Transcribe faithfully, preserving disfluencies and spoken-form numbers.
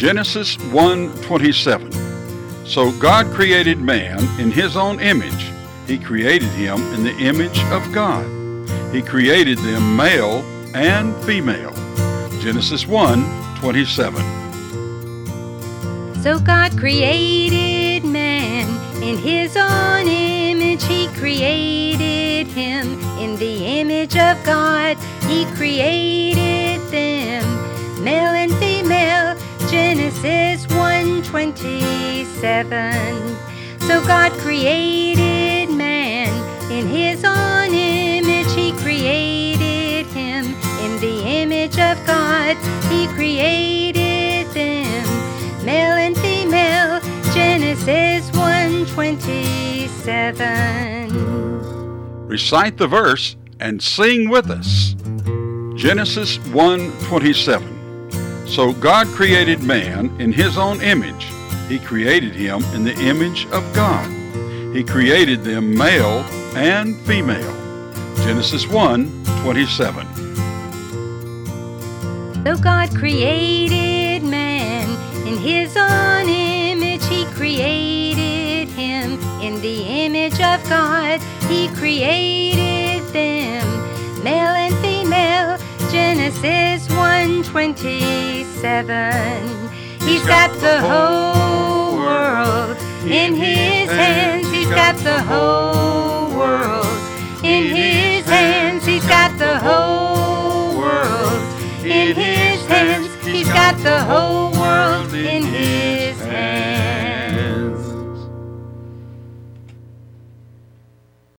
Genesis one twenty-seven. So God created man in his own image. He created him in the image of God. He created them male and female. Genesis one twenty-seven. So God created man in his own image. He created him in the image of God. He created them, male and female. Genesis one twenty-seven. So God created man in his own image. He created him in the image of God. He created them, male and female. Genesis one twenty-seven. Recite the verse and sing with us. Genesis one twenty-seven. So God created man in his own image. He created him in the image of God. He created them male and female. Genesis one twenty-seven. So God created man in his own image. He created him in the image of God. He created them, male and female. Genesis one twenty-seven. He's got the whole world in his hands. He's got the whole world in his hands. He's got the whole world in his hands. He's got the whole world in his